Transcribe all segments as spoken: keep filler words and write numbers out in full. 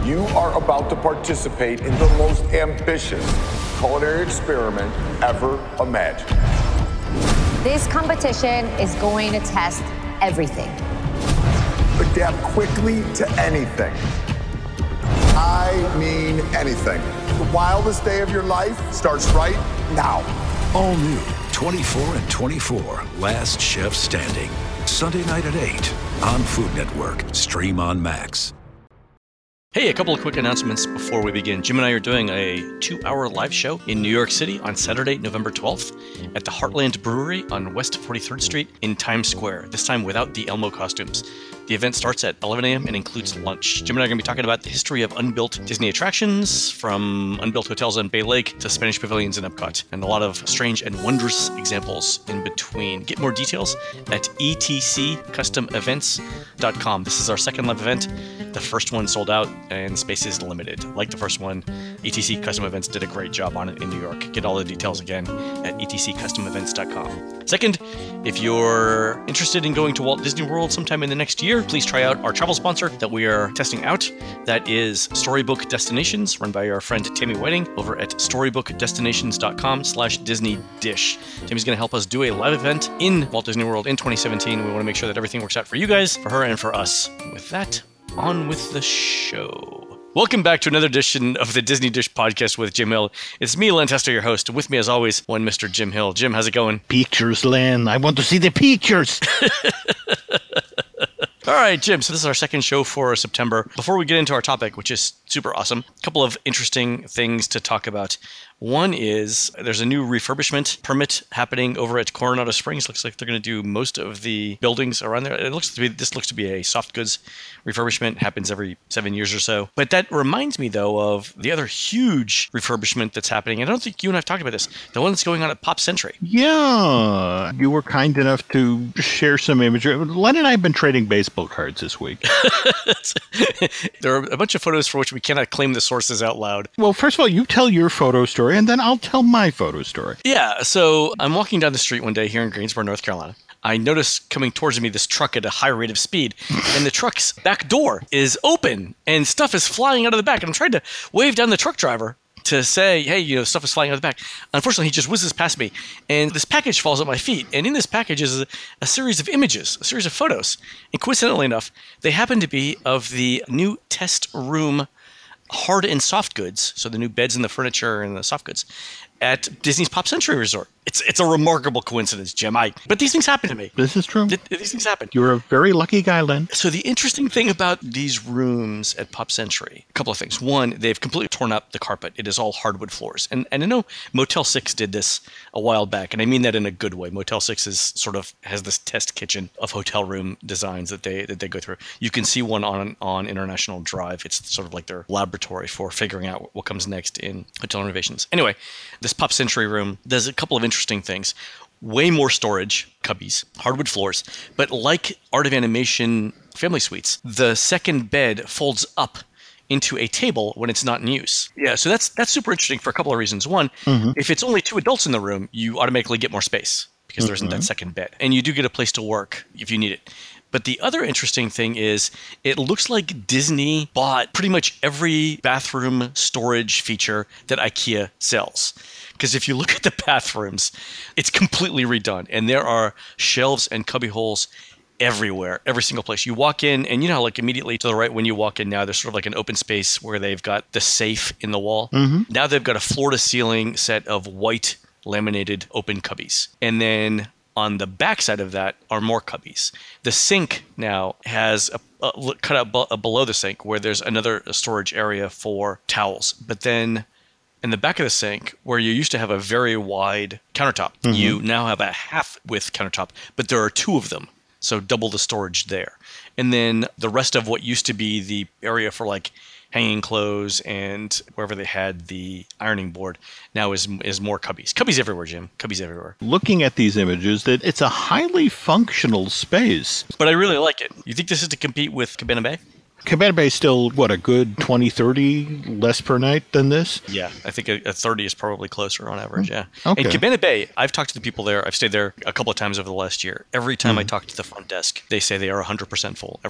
You are about to participate in the most ambitious culinary experiment ever imagined. This competition is going to test everything. Adapt quickly to anything. I mean anything. The wildest day of your life starts right now. All new, twenty-four and twenty-four, Last Chef Standing. Sunday night at eight on Food Network. Stream on Max. Hey, a couple of quick announcements before we begin. Jim and I are doing a two-hour live show in New York City on Saturday, November twelfth at the Heartland Brewery on West forty-third Street in Times Square, this time without the Elmo costumes. The event starts at eleven a.m. and includes lunch. Jim and I are going to be talking about the history of unbuilt Disney attractions, from unbuilt hotels on Bay Lake to Spanish pavilions in Epcot, and a lot of strange and wondrous examples in between. Get more details at e t c custom events dot com. This is our second live event. The first one sold out and space is limited. Like the first one, E T C Custom Events did a great job on it in New York. Get all the details again at e t c custom events dot com. Second, if you're interested in going to Walt Disney World sometime in the next year, please try out our travel sponsor that we are testing out. That is Storybook Destinations, run by our friend Tammy Whiting over at storybook destinations dot com slash Disney Dish. Tammy's going to help us do a live event in Walt Disney World in twenty seventeen. We want to make sure that everything works out for you guys, for her, and for us. With that, on with the show. Welcome back to another edition of the Disney Dish Podcast with Jim Hill. It's me, Len Tester, your host. With me, as always, one Mister Jim Hill. Jim, how's it going? Pictures, Len. I want to see the pictures. All right, Jim, so this is our second show for September. Before we get into our topic, which is super awesome, a couple of interesting things to talk about. One is there's a new refurbishment permit happening over at Coronado Springs. Looks like they're going to do most of the buildings around there. It looks to be this looks to be a soft goods refurbishment. Happens every seven years or so. But that reminds me, though, of the other huge refurbishment that's happening. I don't think you and I have talked about this. The one that's going on at Pop Century. Yeah, you were kind enough to share some imagery. Len and I have been trading baseball cards this week. There are a bunch of photos for which we cannot claim the sources out loud. Well, first of all, you tell your photo story, and then I'll tell my photo story. Yeah, so I'm walking down the street one day here in Greensboro, North Carolina. I notice coming towards me this truck at a high rate of speed, and the truck's back door is open, and stuff is flying out of the back. And I'm trying to wave down the truck driver to say, hey, you know, stuff is flying out of the back. Unfortunately, he just whizzes past me, and this package falls at my feet. And in this package is a, a series of images, a series of photos. And coincidentally enough, they happen to be of the new test room hard and soft goods, so the new beds and the furniture and the soft goods, at Disney's Pop Century Resort. It's it's a remarkable coincidence, Jim. I, but these things happen to me. This is true. Th- these things happen. You're a very lucky guy, Len. So the interesting thing about these rooms at Pop Century, a couple of things. One, they've completely torn up the carpet. It is all hardwood floors. And and I know Motel six did this a while back, and I mean that in a good way. Motel six is sort of has this test kitchen of hotel room designs that they that they go through. You can see one on on International Drive. It's sort of like their laboratory for figuring out what comes next in hotel renovations. Anyway, this Pop Century room does a couple of interesting things. Way more storage, cubbies, hardwood floors, but like Art of Animation family suites, the second bed folds up into a table when it's not in use. Yeah, so that's that's super interesting for a couple of reasons. One, mm-hmm. if it's only two adults in the room, you automatically get more space because mm-hmm. there isn't that second bed. And you do get a place to work if you need it. But the other interesting thing is it looks like Disney bought pretty much every bathroom storage feature that IKEA sells. Because if you look at the bathrooms, it's completely redone. And there are shelves and cubby holes everywhere, every single place. You walk in, and you know, like immediately to the right when you walk in now, there's sort of like an open space where they've got the safe in the wall. Mm-hmm. Now they've got a floor-to-ceiling set of white laminated open cubbies. And then on the back side of that are more cubbies. The sink now has a, a cut out b- below the sink where there's another storage area for towels. But then in the back of the sink, where you used to have a very wide countertop, mm-hmm. you now have a half-width countertop, but there are two of them, so double the storage there. And then the rest of what used to be the area for like hanging clothes and wherever they had the ironing board now is is more cubbies. Cubbies everywhere, Jim. Cubbies everywhere. Looking at these images, that it's a highly functional space. But I really like it. You think this is to compete with Cabana Bay? Cabana Bay is still, what, a good twenty, thirty less per night than this? Yeah, I think a, a thirty is probably closer on average, yeah. Okay. And Cabana Bay, I've talked to the people there. I've stayed there a couple of times over the last year. Every time mm. I talk to the front desk, they say they are one hundred percent full every night.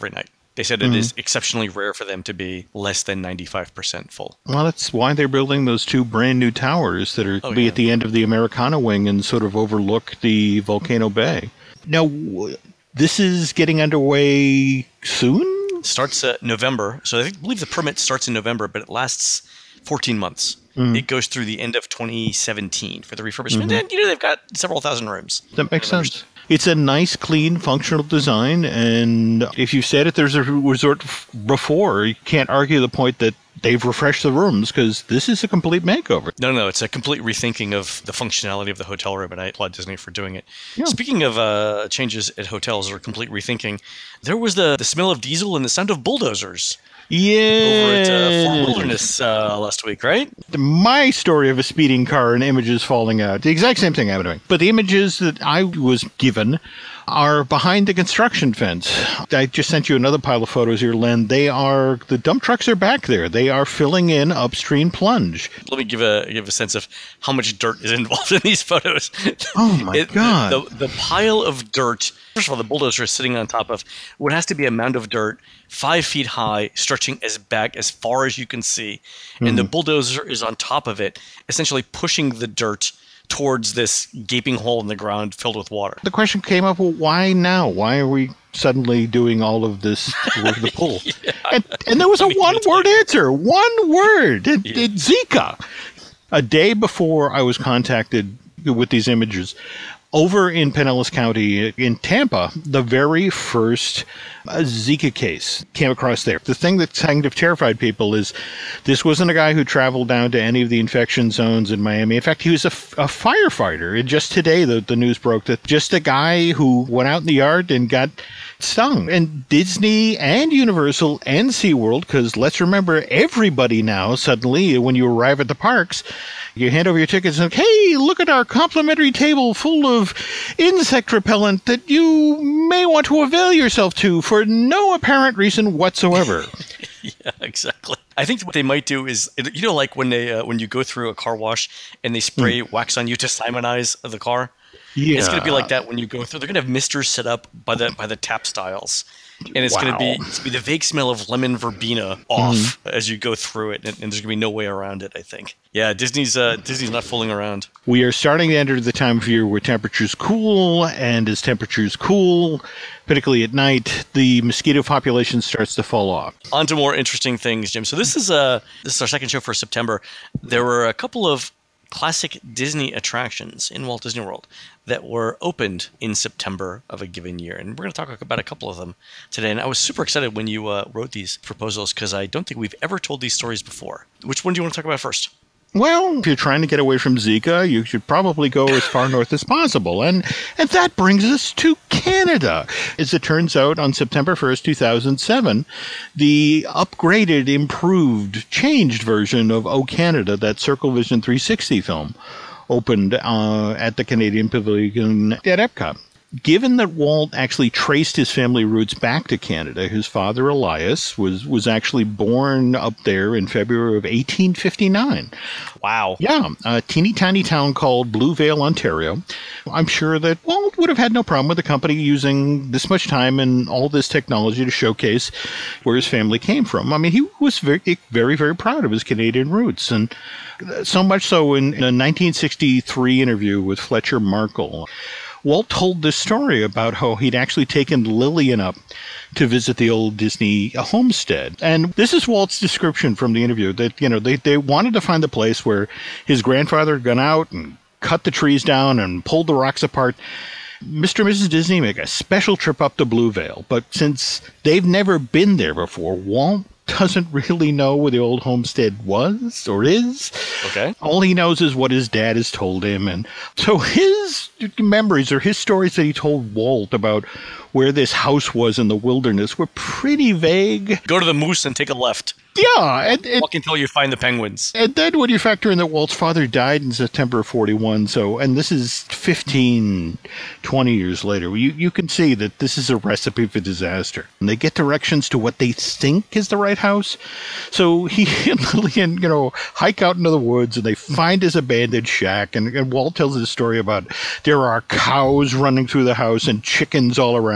They said it is exceptionally rare for them to be less than ninety-five percent full. Well, that's why they're building those two brand new towers that are Oh, be yeah. at the end of the Americana wing and sort of overlook the Volcano Bay. Now, w- this is getting underway soon? Starts uh, November. So I think, believe the permit starts in November, but it lasts fourteen months. It goes through the end of twenty seventeen for the refurbishment. And, you know, they've got several thousand rooms. That makes sense. It's a nice, clean, functional design, and if you've said it, there's a resort f- before, you can't argue the point that they've refreshed the rooms, because this is a complete makeover. No, no, it's a complete rethinking of the functionality of the hotel room, and I applaud Disney for doing it. Yeah. Speaking of uh, changes at hotels or complete rethinking, there was the, the smell of diesel and the sound of bulldozers Yeah. over at uh, Fort Wilderness uh, last week, right? My story of a speeding car and images falling out, the exact same thing happened to me. But the images that I was given are behind the construction fence. I just sent you another pile of photos here, Len. They are, the dump trucks are back there. They are filling in upstream plunge. Let me give a give a sense of how much dirt is involved in these photos. Oh, my It- God. The, the pile of dirt. First of all, the bulldozer is sitting on top of what has to be a mound of dirt, five feet high, stretching as back as far as you can see, and the bulldozer is on top of it, essentially pushing the dirt towards this gaping hole in the ground filled with water. The question came up, well, why now? Why are we suddenly doing all of this with the pool? and, and there was a one-word answer. One word. It, it, Zika. A day before I was contacted with these images, over in Pinellas County in Tampa, the very first uh, Zika case came across there. The thing that kind of terrified people is this wasn't a guy who traveled down to any of the infection zones in Miami. In fact, he was a, f- a firefighter. And just today, the, the news broke that just a guy who went out in the yard and got stung. And Disney and Universal and SeaWorld, because let's remember, everybody now, suddenly, when you arrive at the parks, you hand over your tickets and say, hey, look at our complimentary table full of insect repellent that you may want to avail yourself to for no apparent reason whatsoever. Yeah, exactly. I think what they might do is, you know, like when they uh, when you go through a car wash and they spray wax on you to simonize the car. Yeah. It's going to be like that when you go through. They're going to have misters set up by the by the tap styles, and it's going to be Wow. it's gonna be the vague smell of lemon verbena off as you go through it, and, and there's going to be no way around it. I think. Yeah, Disney's uh, Disney's not fooling around. We are starting to enter the time of year where temperatures cool, and as temperatures cool, particularly at night, the mosquito population starts to fall off. On to more interesting things, Jim. So this is uh this is our second show for September. There were a couple of classic Disney attractions in Walt Disney World that were opened in September of a given year. And we're going to talk about a couple of them today. And I was super excited when you uh, wrote these proposals because I don't think we've ever told these stories before. Which one do you want to talk about first? Well, if you're trying to get away from Zika, you should probably go as far north as possible. And and that brings us to Canada. As it turns out, on September first, two thousand seven, the upgraded, improved, changed version of O Canada, that Circle Vision three sixty film, opened uh, at the Canadian Pavilion at Epcot. Given that Walt actually traced his family roots back to Canada, his father Elias was, was actually born up there in February of eighteen fifty-nine. Wow. Yeah, a teeny tiny town called Blue Vale, Ontario. I'm sure that Walt would have had no problem with the company using this much time and all this technology to showcase where his family came from. I mean, he was very, very, very proud of his Canadian roots. And so much so in, in a nineteen sixty-three interview with Fletcher Markle, Walt told this story about how he'd actually taken Lillian up to visit the old Disney homestead. And this is Walt's description from the interview, that, you know, they, they wanted to find the place where his grandfather had gone out and cut the trees down and pulled the rocks apart. Mister and Missus Disney make a special trip up to Blue Vale, but since they've never been there before, Walt doesn't really know where the old homestead was or is. Okay. All he knows is what his dad has told him. And so his memories or his stories that he told Walt about where this house was in the wilderness were pretty vague. Go to the Moose and take a left. Yeah. And, and, Walk until you find the penguins. and then when you factor in that Walt's father died in September of forty-one, so, and this is fifteen, twenty years later, you, you can see that this is a recipe for disaster. And they get directions to what they think is the right house. So he and Lillian, you know, hike out into the woods and they find his abandoned shack. And, and Walt tells this story about there are cows running through the house and chickens all around.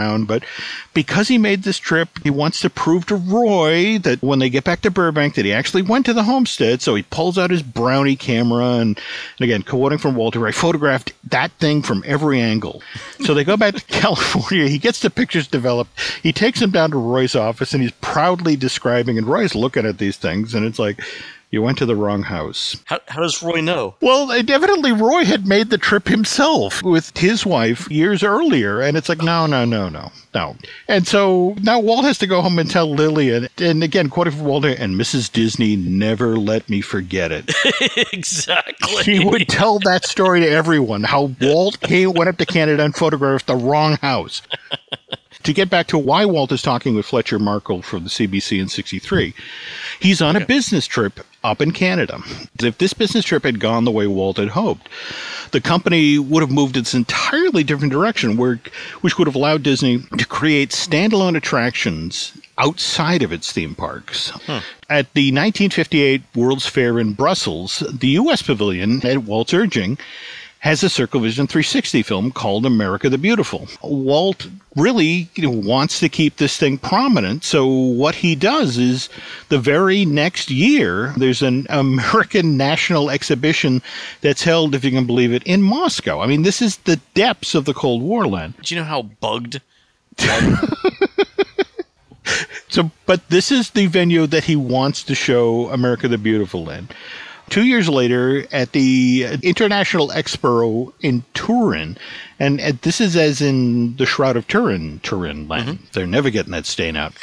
around. But because he made this trip, he wants to prove to Roy that when they get back to Burbank that he actually went to the homestead. So he pulls out his Brownie camera and, and again, quoting from Walter, I photographed that thing from every angle. So they go back to California. He gets the pictures developed. He takes them down to Roy's office and he's proudly describing, and Roy's looking at these things and it's like, you went to the wrong house. How, how does Roy know? Well, evidently Roy had made the trip himself with his wife years earlier. And it's like, no, no, no, no, no. And so now Walt has to go home and tell Lillian. And again, quoting from Walter, and Missus Disney never let me forget it. Exactly. She would tell that story to everyone, how Walt came, went up to Canada and photographed the wrong house. To get back to why Walt is talking with Fletcher Markle for the C B C in sixty-three, he's on a business trip up in Canada. If this business trip had gone the way Walt had hoped, the company would have moved its entirely different direction, where, which would have allowed Disney to create standalone attractions outside of its theme parks. Huh. At the nineteen fifty-eight World's Fair in Brussels, the U S Pavilion, at Walt's urging, has a CircleVision three sixty film called America the Beautiful. Walt really you know, wants to keep this thing prominent, so what he does is the very next year, there's an American National Exhibition that's held, if you can believe it, in Moscow. I mean, this is the depths of the Cold War land. Do you know how bugged? So, but this is the venue that he wants to show America the Beautiful in. Two years later, at the International Expo in Turin, and at, this is as in the Shroud of Turin, Turin land. Mm-hmm. They're never getting that stain out.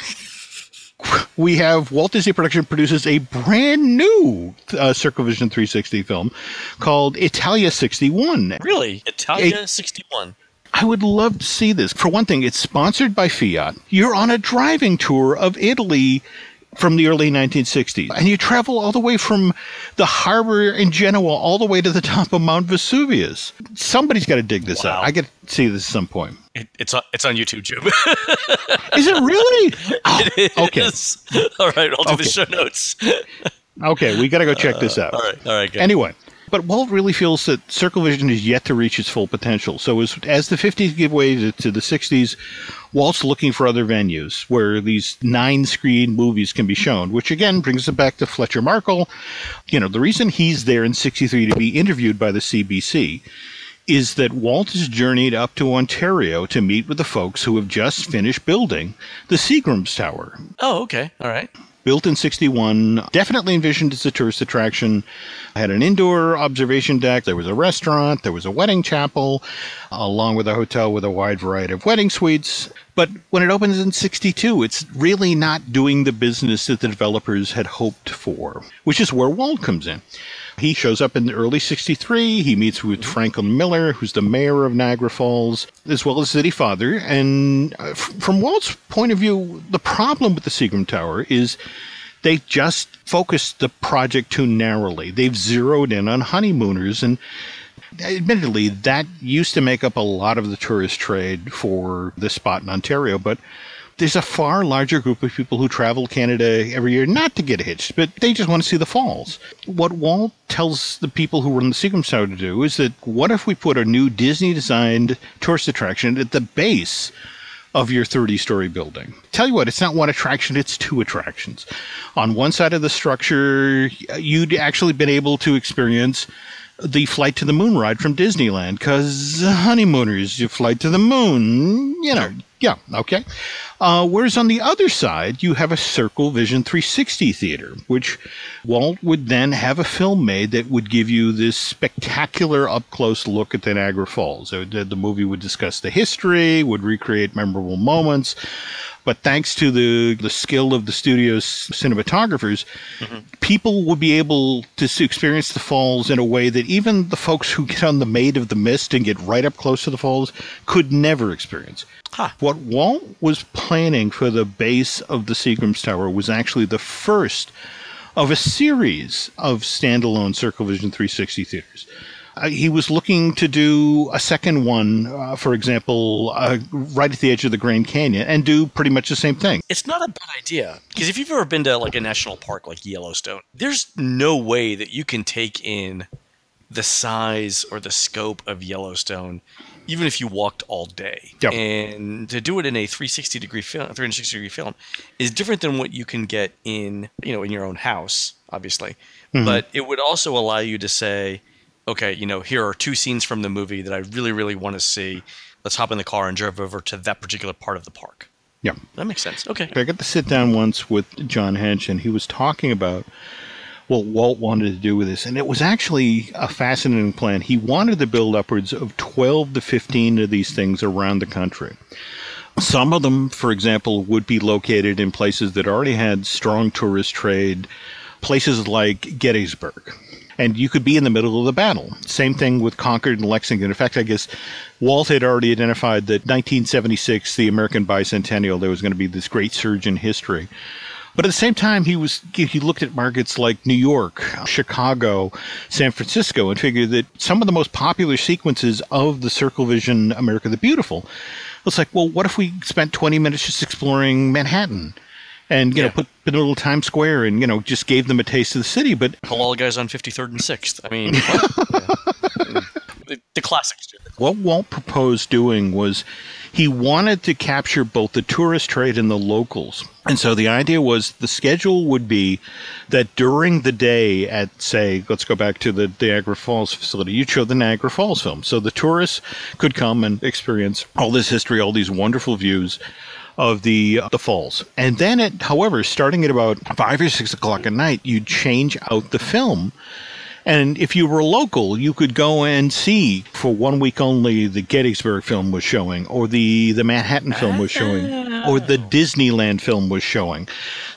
We have Walt Disney Production produces a brand new uh, CircleVision three sixty film called Italia sixty-one. Really? Italia sixty-one? I would love to see this. For one thing, it's sponsored by Fiat. You're on a driving tour of Italy from the early nineteen sixties. And you travel all the way from the harbor in Genoa all the way to the top of Mount Vesuvius. Somebody's got to dig this Wow. out. I get to see this at some point. It, it's, on, it's on YouTube, Jim. Is it really? Oh, It okay. is. All right, I'll do Okay. the show notes. Okay, we got to go check this out. All right, all right, good. Anyway, but Walt really feels that CircleVision is yet to reach its full potential. So as, as the fifties give way to, to the sixties, Walt's looking for other venues where these nine-screen movies can be shown, which again brings it back to Fletcher Markle. You know, the reason he's there in sixty-three to be interviewed by the C B C is that Walt has journeyed up to Ontario to meet with the folks who have just finished building the Seagram's Tower. Oh, okay, all right. Built in sixty-one, definitely envisioned as a tourist attraction. Had an indoor observation deck. There was a restaurant. There was a wedding chapel, along with a hotel with a wide variety of wedding suites. But when it opens in sixty-two, it's really not doing the business that the developers had hoped for, which is where Walt comes in. He shows up in the early sixty-three. He meets with Franklin Miller, who's the mayor of Niagara Falls, as well as City Father. And uh, f- from Walt's point of view, the problem with the Seagram Tower is they just focused the project too narrowly. They've zeroed in on honeymooners, and admittedly, that used to make up a lot of the tourist trade for this spot in Ontario, but there's a far larger group of people who travel Canada every year, not to get hitched, but they just want to see the falls. What Walt tells the people who run the Seagram Tower to do is that what if we put a new Disney-designed tourist attraction at the base of your thirty-story building? Tell you what, it's not one attraction, it's two attractions. On one side of the structure, you'd actually been able to experience the Flight to the Moon ride from Disneyland, because honeymooners, you fly to the moon, you know, yeah, okay. Uh, whereas on the other side, you have a CircleVision three sixty theater, which Walt would then have a film made that would give you this spectacular up-close look at the Niagara Falls. So the, the movie would discuss the history, would recreate memorable moments, but thanks to the, the skill of the studio's cinematographers, mm-hmm. people would be able to experience the falls in a way that even the folks who get on the Maid of the Mist and get right up close to the falls could never experience. Huh. What Walt was planning for the base of the Seagram's Tower was actually the first of a series of standalone CircleVision three sixty theaters. Uh, he was looking to do a second one, uh, for example, uh, right at the edge of the Grand Canyon, and do pretty much the same thing. It's not a bad idea, because if you've ever been to like a national park like Yellowstone, there's no way that you can take in the size or the scope of Yellowstone even if you walked all day. Yep. And to do it in a three sixty degree film, three sixty degree film is different than what you can get in, you know, in your own house, obviously. Mm-hmm. But it would also allow you to say, okay, you know, here are two scenes from the movie that I really, really want to see. Let's hop in the car and drive over to that particular part of the park. Yeah. That makes sense. Okay. I got to sit down once with John Hench, and he was talking about what Walt wanted to do with this. And it was actually a fascinating plan. He wanted to build upwards of twelve to fifteen of these things around the country. Some of them, for example, would be located in places that already had strong tourist trade, places like Gettysburg. And you could be in the middle of the battle. Same thing with Concord and Lexington. In fact, I guess Walt had already identified that nineteen seventy-six, the American bicentennial, there was going to be this great surge in history. But at the same time, he was he looked at markets like New York, Chicago, San Francisco, and figured that some of the most popular sequences of the Circle Vision America the Beautiful, it's like, well, what if we spent twenty minutes just exploring Manhattan? And, you yeah. know, put, put a little Times Square and, you know, just gave them a taste of the city. But Halal guys on fifty-third and sixth. I mean, yeah. the, the classics. What Walt proposed doing was he wanted to capture both the tourist trade and the locals. And so the idea was the schedule would be that during the day at, say, let's go back to the Niagara Falls facility, you'd show the Niagara Falls film. So the tourists could come and experience all this history, all these wonderful views of the uh, the falls. And then, at, however, starting at about five or six o'clock at night, you'd change out the film. And if you were local, you could go and see, for one week only, the Gettysburg film was showing, or the, the Manhattan film was showing, or the Disneyland film was showing.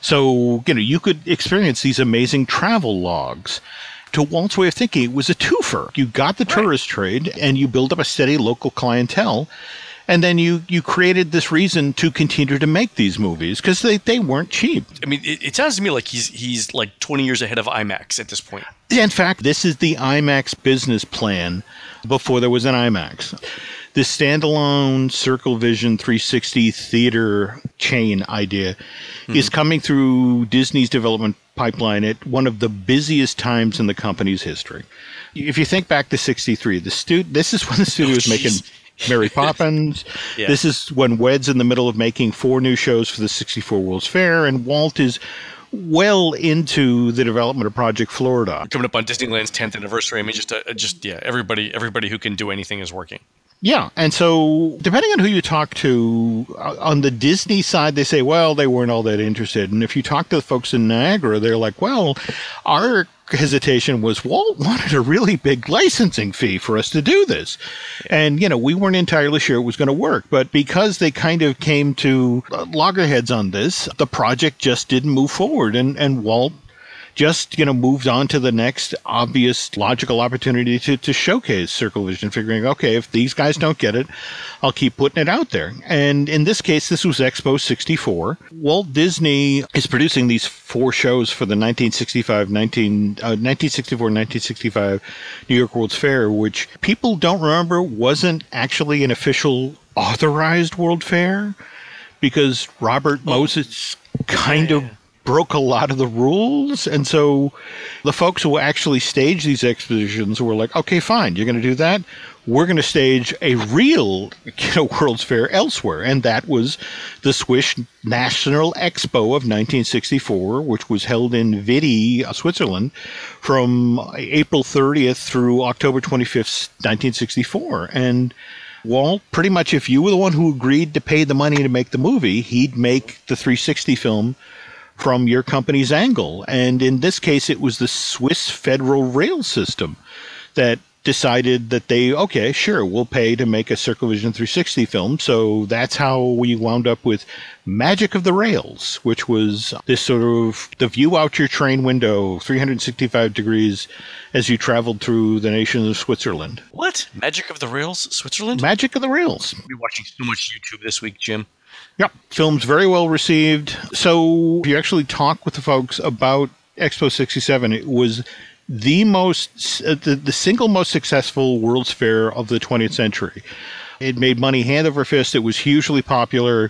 So, you know, you could experience these amazing travel logs. To Walt's way of thinking, it was a twofer. You got the tourist trade, and you build up a steady local clientele. And then you, you created this reason to continue to make these movies because they, they weren't cheap. I mean, it, it sounds to me like he's he's like twenty years ahead of IMAX at this point. In fact, this is the IMAX business plan before there was an IMAX. This standalone Circle Vision three sixty theater chain idea mm-hmm. is coming through Disney's development pipeline at one of the busiest times in the company's history. If you think back to sixty-three, the stu- this is when the studio was oh, making Mary Poppins. yeah. This is when Wed's in the middle of making four new shows for the sixty-four World's Fair, and Walt is well into the development of Project Florida. Coming up on Disneyland's tenth anniversary. I mean, just, uh, just yeah, everybody, everybody who can do anything is working. Yeah, and so depending on who you talk to, on the Disney side, they say, well, they weren't all that interested. And if you talk to the folks in Niagara, they're like, well, our hesitation was Walt wanted a really big licensing fee for us to do this. And, you know, we weren't entirely sure it was going to work. But because they kind of came to loggerheads on this, the project just didn't move forward. And, and Walt just, you know, moved on to the next obvious logical opportunity to, to showcase Circle Vision, figuring, okay, if these guys don't get it, I'll keep putting it out there. And in this case, this was Expo sixty-four. Walt Disney is producing these four shows for the nineteen sixty-five, nineteen, uh, nineteen sixty-four, nineteen sixty-five New York World's Fair, which people don't remember wasn't actually an official authorized World Fair because Robert oh. Moses kind yeah. of broke a lot of the rules. And so the folks who actually staged these expositions were like, okay, fine, you're going to do that. We're going to stage a real, you know, World's Fair elsewhere. And that was the Swiss National Expo of nineteen sixty-four, which was held in Vidi, Switzerland, from April thirtieth through October twenty-fifth, nineteen sixty-four. And Walt, pretty much if you were the one who agreed to pay the money to make the movie, he'd make the three sixty film from your company's angle. And in this case, it was the Swiss Federal Rail System that decided that they, okay, sure, we'll pay to make a Circle Vision three sixty film. So that's how we wound up with Magic of the Rails, which was this sort of the view out your train window, three hundred sixty-five degrees as you traveled through the nation of Switzerland. What? Magic of the Rails, Switzerland? Magic of the Rails. I'll be watching so much YouTube this week, Jim. Yep. Film's very well received. So if you actually talk with the folks about Expo sixty-seven, it was the most, uh, the, the single most successful World's Fair of the twentieth century. It made money hand over fist. It was hugely popular.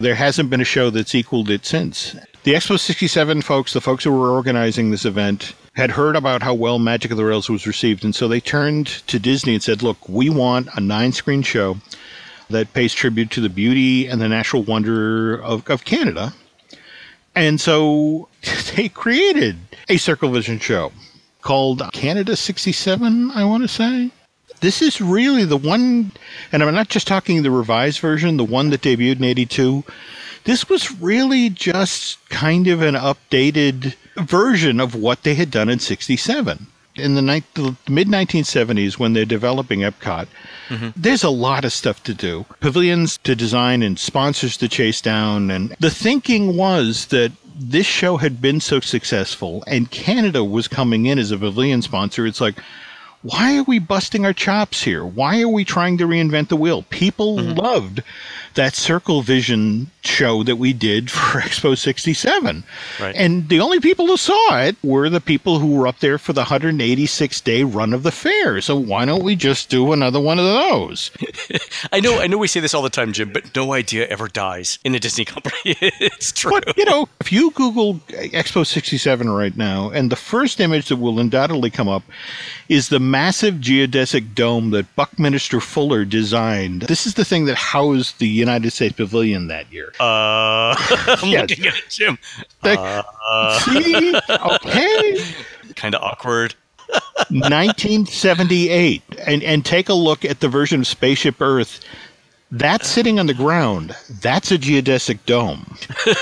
There hasn't been a show that's equaled it since. The Expo sixty-seven folks, the folks who were organizing this event, had heard about how well Magic of the Rails was received, and so they turned to Disney and said, look, we want a nine-screen show that pays tribute to the beauty and the natural wonder of, of Canada. And so they created a Circle Vision show called Canada sixty-seven, I want to say. This is really the one, and I'm not just talking the revised version, the one that debuted in eighty-two. This was really just kind of an updated version of what they had done in sixty-seven. In the, ni- the mid nineteen seventies, when they're developing Epcot, mm-hmm. there's a lot of stuff to do. Pavilions to design and sponsors to chase down. And the thinking was that this show had been so successful and Canada was coming in as a pavilion sponsor. It's like, why are we busting our chops here? Why are we trying to reinvent the wheel? People mm-hmm. loved that Circle Vision show that we did for Expo sixty-seven. Right. And the only people who saw it were the people who were up there for the one hundred eighty-six day run of the fair. So why don't we just do another one of those? I know I know we say this all the time, Jim, but no idea ever dies in a Disney company. It's true. But, you know, if you Google Expo sixty-seven right now, and the first image that will undoubtedly come up is the massive geodesic dome that Buckminster Fuller designed. This is the thing that housed the United States Pavilion that year. Uh, I'm yes. looking at it, Jim. The, uh, see? Okay. Kind of awkward. nineteen seventy-eight. And, and take a look at the version of Spaceship Earth. That's sitting on the ground. That's a geodesic dome.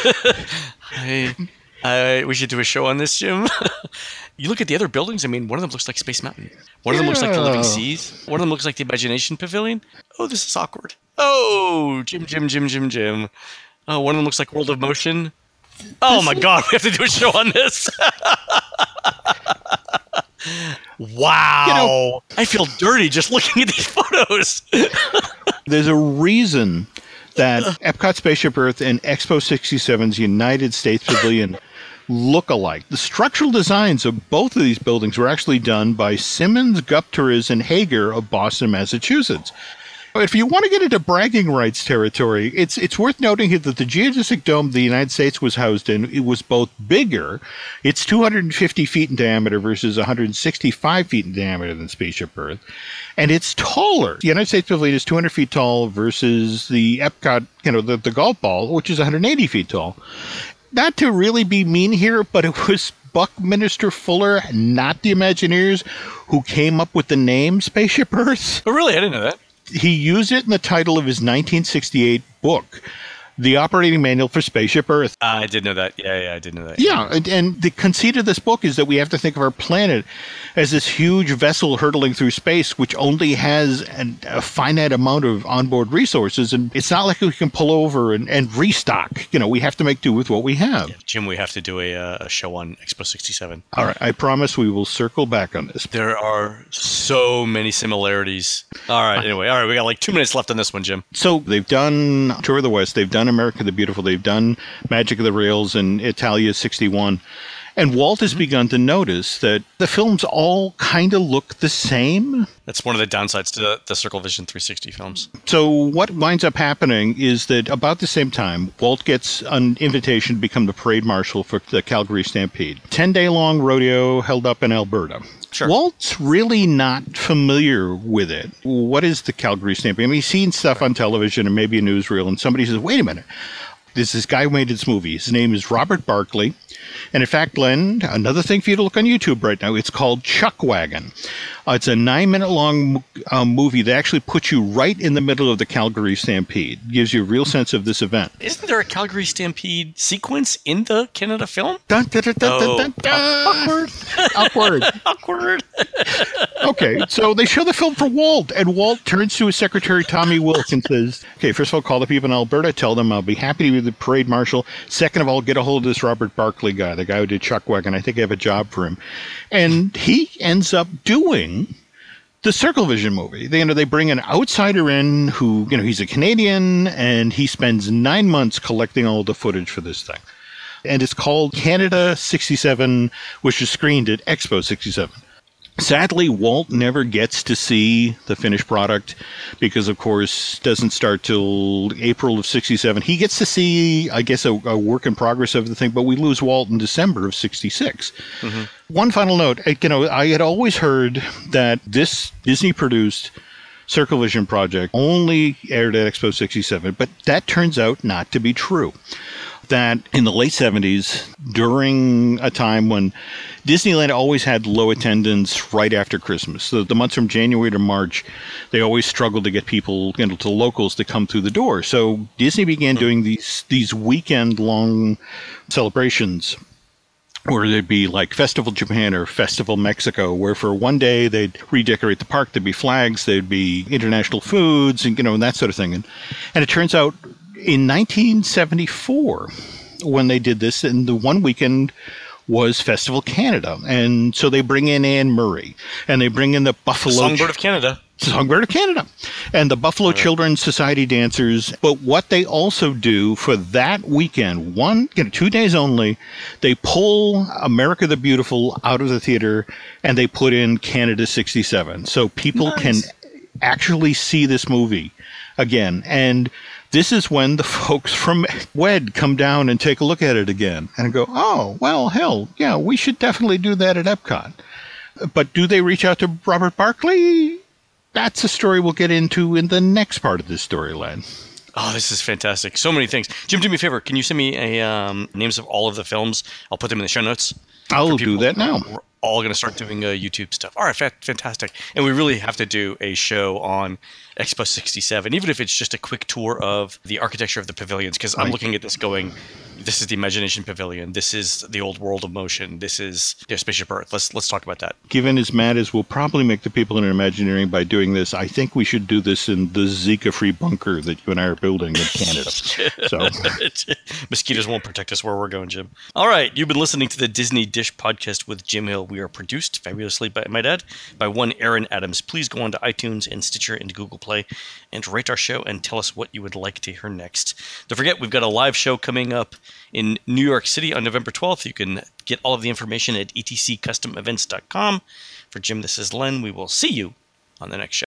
I, I, we should do a show on this, Jim. You look at the other buildings, I mean, one of them looks like Space Mountain. One of them yeah. looks like the Living Seas. One of them looks like the Imagination Pavilion. Oh, this is awkward. Oh, Jim, Jim, Jim, Jim, Jim. Oh, one of them looks like World of Motion. Oh, this my is... God, we have to do a show on this. Wow. You know, I feel dirty just looking at these photos. There's a reason that Epcot Spaceship Earth and Expo sixty-seven's United States Pavilion look alike. The structural designs of both of these buildings were actually done by Simmons, Gupteras, and Hager of Boston, Massachusetts. If you want to get into bragging rights territory, it's it's worth noting here that the geodesic dome the United States was housed in, it was both bigger, it's two hundred fifty feet in diameter versus one hundred sixty-five feet in diameter than Spaceship Earth, and it's taller. The United States Pavilion is two hundred feet tall versus the Epcot, you know, the, the golf ball, which is one hundred eighty feet tall. Not to really be mean here, but it was Buckminster Fuller, not the Imagineers, who came up with the name Spaceship Earth. Oh, really? I didn't know that. He used it in the title of his nineteen sixty-eight book, The Operating Manual for Spaceship Earth. Uh, I did know that. Yeah, yeah, I did know that. Yeah, and, and the conceit of this book is that we have to think of our planet as this huge vessel hurtling through space, which only has an, a finite amount of onboard resources, and it's not like we can pull over and, and restock. You know, we have to make do with what we have. Yeah, Jim, we have to do a, uh, a show on Expo sixty-seven. All right, I promise we will circle back on this. There are so many similarities. All right, anyway, all right, we got like two minutes left on this one, Jim. So they've done Tour of the West, they've done America the Beautiful, they've done Magic of the Rails and Italia sixty-one. And Walt has mm-hmm. begun to notice that the films all kind of look the same. That's one of the downsides to the, the Circle Vision three sixty films. So what winds up happening is that about the same time, Walt gets an invitation to become the parade marshal for the Calgary Stampede. ten-day-long rodeo held up in Alberta. Sure. Walt's really not familiar with it. What is the Calgary Stampede? I mean, he's seen stuff on television and maybe a newsreel, and somebody says, wait a minute. There's this guy who made this movie. His name is Robert Barkley. And in fact, Glenn, another thing for you to look on YouTube right now, it's called Chuck Wagon. Uh, it's a nine-minute long um, movie that actually puts you right in the middle of the Calgary Stampede. Gives you a real sense of this event. Isn't there a Calgary Stampede sequence in the Canada film? Dun, dun, dun, dun, oh. dun, dun, dun. Awkward. Awkward. Awkward. Okay, so they show the film for Walt, and Walt turns to his secretary, Tommy Wilk, and says, okay, first of all, call the people in Alberta, tell them I'll be happy to be the parade marshal. Second of all, get a hold of this Robert Barkley guy, the guy who did Chuck Wagon. I think I have a job for him. And he ends up doing the Circle Vision movie. They, you know, they bring an outsider in who, you know, he's a Canadian, and he spends nine months collecting all the footage for this thing. And it's called Canada sixty-seven, which is screened at Expo sixty-seven. Sadly, Walt never gets to see the finished product because, of course, doesn't start till April of sixty-seven. He gets to see, I guess, a, a work in progress of the thing, but we lose Walt in December of sixty-six. Mm-hmm. One final note, you know, I had always heard that this Disney-produced Circle Vision project only aired at Expo sixty-seven, but that turns out not to be true. That in the late seventies, during a time when Disneyland always had low attendance right after Christmas. So the months from January to March, they always struggled to get people, you know, to locals to come through the door. So Disney began doing these these weekend-long celebrations where there'd be like Festival Japan or Festival Mexico, where for one day they'd redecorate the park. There'd be flags, there'd be international foods, and, you know, and that sort of thing. And, and it turns out in nineteen seventy-four, when they did this, and the one weekend was Festival Canada. And so they bring in Anne Murray, and they bring in the Buffalo... Songbird of Canada. Songbird of Canada. And the Buffalo Children's Society dancers. But what they also do for that weekend, one, you know, two days only, they pull America the Beautiful out of the theater, and they put in Canada sixty-seven. So people Nice. can actually see this movie again. And this is when the folks from W E D come down and take a look at it again and go, oh, well, hell, yeah, we should definitely do that at Epcot. But do they reach out to Robert Barkley? That's a story we'll get into in the next part of this storyline. Oh, this is fantastic. So many things. Jim, do me a favor. Can you send me a um, names of all of the films? I'll put them in the show notes. I'll do that now. We're all going to start doing uh, YouTube stuff. All right, fa- fantastic. And we really have to do a show on Expo sixty-seven, even if it's just a quick tour of the architecture of the pavilions, because I'm Right. looking at this going, this is the Imagination Pavilion. This is the Old World of Motion. This is the Spaceship Earth. Let's let's talk about that. Given as mad as we'll probably make the people in Imagineering by doing this, I think we should do this in the Zika-free bunker that you and I are building in Canada. So Mosquitoes won't protect us where we're going, Jim. All right, you've been listening to the Disney Dish Podcast with Jim Hill. We are produced fabulously by my dad, by one Aaron Adams. Please go on to iTunes and Stitcher and Google Play and rate our show and tell us what you would like to hear next. Don't forget, we've got a live show coming up in New York City on November twelfth. You can get all of the information at e t c custom events dot com. For Jim, this is Len. We will see you on the next show.